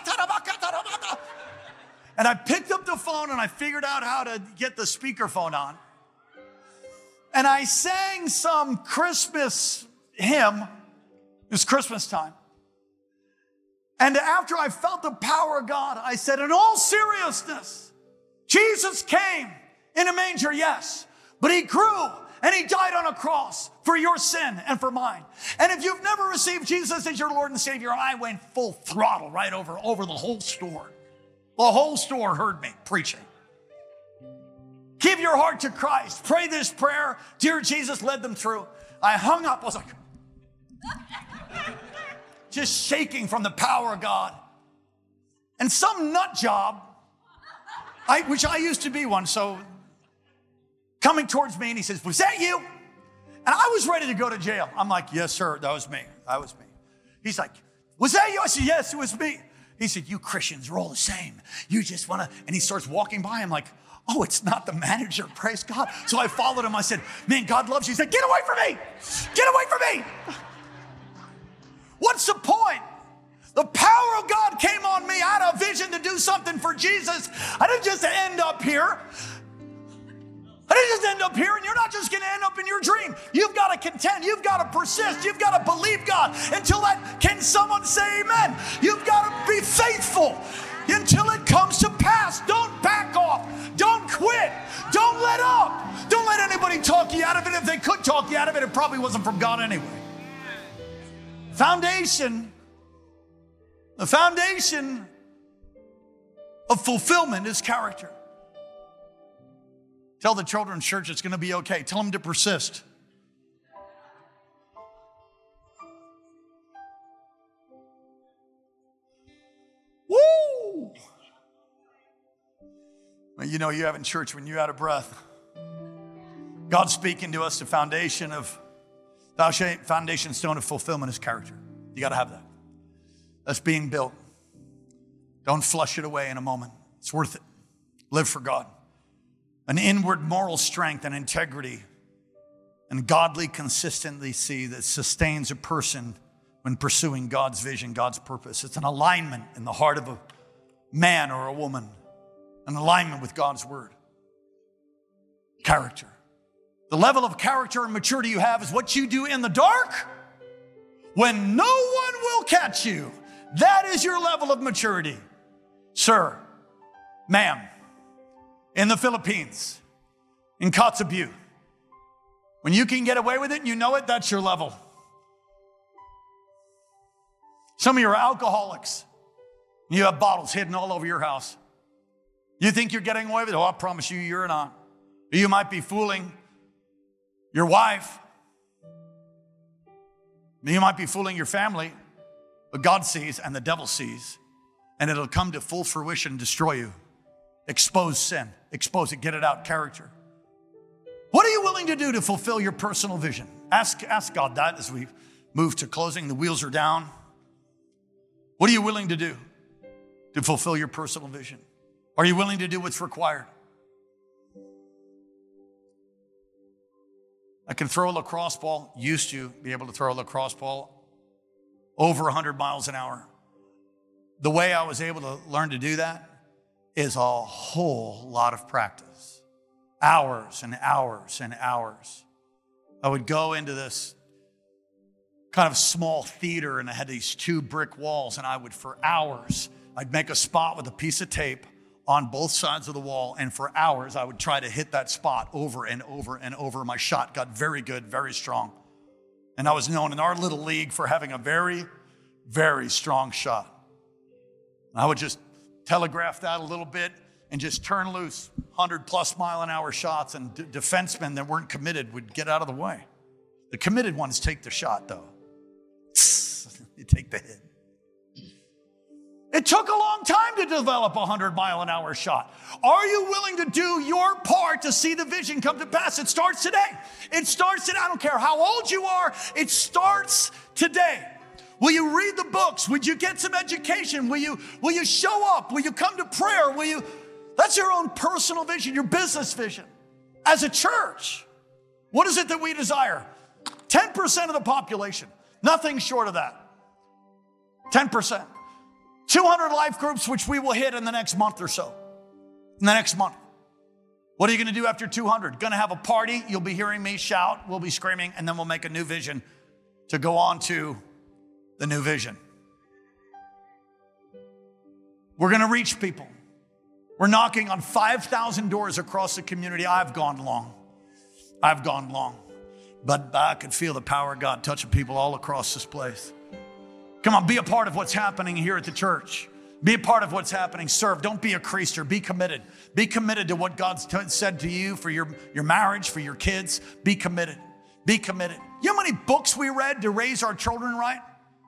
And I picked up the phone and I figured out how to get the speakerphone on. And I sang some Christmas hymn. It was Christmas time. And after I felt the power of God, I said, in all seriousness, Jesus came in a manger, yes, but he grew and he died on a cross for your sin and for mine. And if you've never received Jesus as your Lord and Savior, I went full throttle right over, over the whole store. The whole store heard me preaching. Give your heart to Christ. Pray this prayer. Dear Jesus, led them through. I hung up. I was like, just shaking from the power of God. And some nut job, I, which I used to be one, so coming towards me and he says, was that you? And I was ready to go to jail. I'm like, yes, sir, that was me. That was me. He's like, was that you? I said, yes, it was me. He said, you Christians are all the same. You just want to, and he starts walking by. I'm like, oh, it's not the manager. Praise God. So I followed him. I said, man, God loves you. He said, get away from me. Get away from me. What's the point? The power of God came on me. I had a vision to do something for Jesus. I didn't just end up here. I didn't just end up here, and you're not just going to end up in your dream. You've got to contend. You've got to persist. You've got to believe God until that, can someone say amen? You've got to be faithful until it comes to pass. Don't back off. Don't quit. Don't let up. Don't let anybody talk you out of it. If they could talk you out of it, it probably wasn't from God anyway. Foundation, the foundation of fulfillment is character. Tell the children's church it's going to be okay. Tell them to persist. Woo! Well, you know you have in church when you're out of breath. God's speaking to us. The foundation of foundation stone of fulfillment is character. You got to have that. That's being built. Don't flush it away in a moment. It's worth it. Live for God. An inward moral strength and integrity and godly consistency that sustains a person when pursuing God's vision, God's purpose. It's an alignment in the heart of a man or a woman, an alignment with God's word. Character. The level of character and maturity you have is what you do in the dark when no one will catch you. That is your level of maturity. Sir, ma'am, in the Philippines, in Kotzebue, when you can get away with it and you know it, that's your level. Some of you are alcoholics. You have bottles hidden all over your house. You think you're getting away with it? Oh, I promise you, you're not. You might be fooling your wife. You might be fooling your family, but God sees and the devil sees, and it'll come to full fruition and destroy you. Expose sin. Expose it. Get it out. Character. What are you willing to do to fulfill your personal vision? Ask, ask God that as we move to closing. The wheels are down. What are you willing to do to fulfill your personal vision? Are you willing to do what's required? I can throw a lacrosse ball, used to be able to throw a lacrosse ball over one hundred miles an hour. The way I was able to learn to do that is a whole lot of practice. Hours and hours and hours. I would go into this kind of small theater, and I had these two brick walls, and I would, for hours, I'd make a spot with a piece of tape on both sides of the wall, and for hours I would try to hit that spot over and over and over. My shot got very good, very strong. And I was known in our little league for having a very, very strong shot. And I would just telegraph that a little bit and just turn loose one hundred plus mile an hour shots, and d- defensemen that weren't committed would get out of the way. The committed ones take the shot, though. You take the hit. It took a long time to develop a one hundred mile an hour shot. Are you willing to do your part to see the vision come to pass? It starts today. It starts today. I don't care how old you are. It starts today. Will you read the books? Would you get some education? Will you, will you show up? Will you come to prayer? Will you? That's your own personal vision, your business vision. As a church, what is it that we desire? ten percent of the population. Nothing short of that. ten percent. two hundred life groups, which we will hit in the next month or so. In the next month. What are you going to do after two hundred? Going to have a party. You'll be hearing me shout. We'll be screaming. And then we'll make a new vision to go on to the new vision. We're going to reach people. We're knocking on five thousand doors across the community. I've gone long. I've gone long. But I could feel the power of God touching people all across this place. Come on, be a part of what's happening here at the church. Be a part of what's happening. Serve. Don't be a creaster. Be committed. Be committed to what God's t- said to you for your, your marriage, for your kids. Be committed. Be committed. You know how many books we read to raise our children right?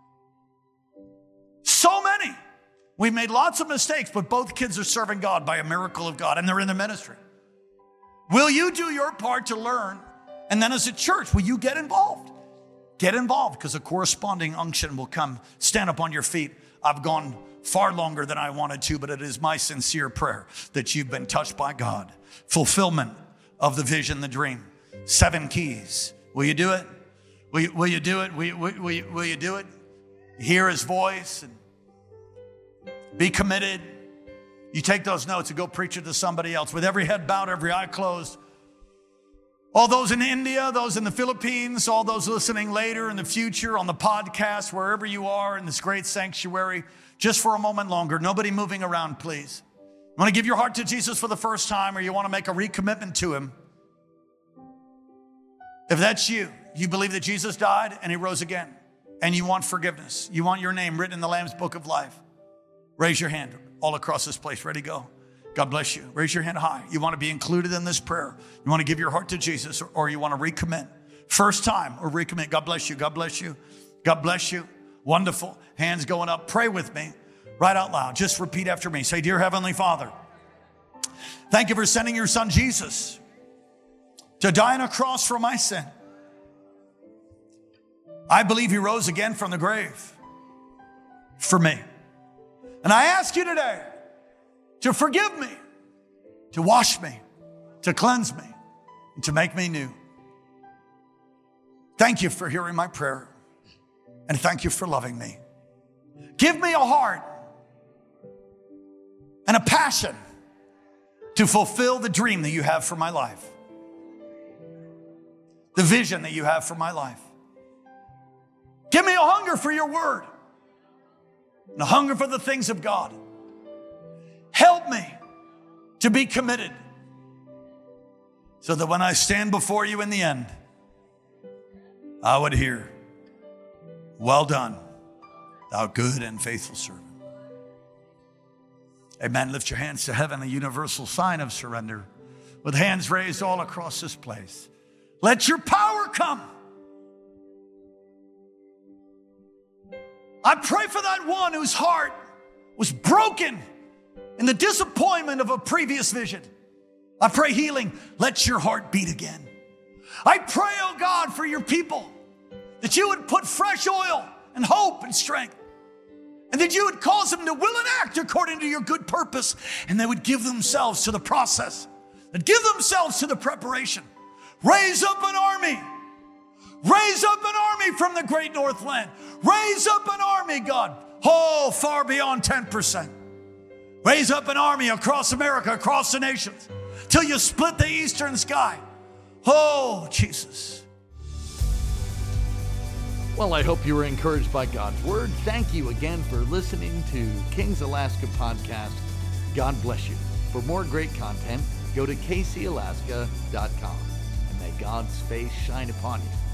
So many. We made lots of mistakes, but both kids are serving God by a miracle of God, and they're in the ministry. Will you do your part to learn? And then as a church, will you get involved? Get involved, because a corresponding unction will come. Stand up on your feet. I've gone far longer than I wanted to, but it is my sincere prayer that you've been touched by God. Fulfillment of the vision, the dream. Seven keys. Will you do it? Will you, will you do it? Will you, will, will, you, will you do it? Hear his voice and be committed. You take those notes and go preach it to somebody else. With every head bowed, every eye closed. All those in India, those in the Philippines, all those listening later in the future on the podcast, wherever you are in this great sanctuary, just for a moment longer, nobody moving around, please. You want to give your heart to Jesus for the first time, or you want to make a recommitment to him? If that's you, you believe that Jesus died and he rose again, and you want forgiveness, you want your name written in the Lamb's Book of Life, raise your hand all across this place. Ready, go. God bless you. Raise your hand high. You want to be included in this prayer. You want to give your heart to Jesus, or, or you want to recommit. First time or recommit. God bless you. God bless you. God bless you. Wonderful. Hands going up. Pray with me right out loud. Just repeat after me. Say, dear Heavenly Father, thank you for sending your son Jesus to die on a cross for my sin. I believe he rose again from the grave for me. And I ask you today to forgive me, to wash me, to cleanse me, and to make me new. Thank you for hearing my prayer, and thank you for loving me. Give me a heart and a passion to fulfill the dream that you have for my life, the vision that you have for my life. Give me a hunger for your word and a hunger for the things of God. Help me to be committed so that when I stand before you in the end, I would hear, well done, thou good and faithful servant. Amen. Lift your hands to heaven, a universal sign of surrender, with hands raised all across this place. Let your power come. I pray for that one whose heart was broken in the disappointment of a previous vision. I pray healing. Let your heart beat again. I pray, oh God, for your people, that you would put fresh oil and hope and strength, and that you would cause them to will and act according to your good purpose, and they would give themselves to the process, and give themselves to the preparation. Raise up an army. Raise up an army from the great Northland. Raise up an army, God. Oh, far beyond ten percent. Raise up an army across America, across the nations, till you split the eastern sky. Oh, Jesus. Well, I hope you were encouraged by God's word. Thank you again for listening to Kings Alaska Podcast. God bless you. For more great content, go to k c alaska dot com, and may God's face shine upon you.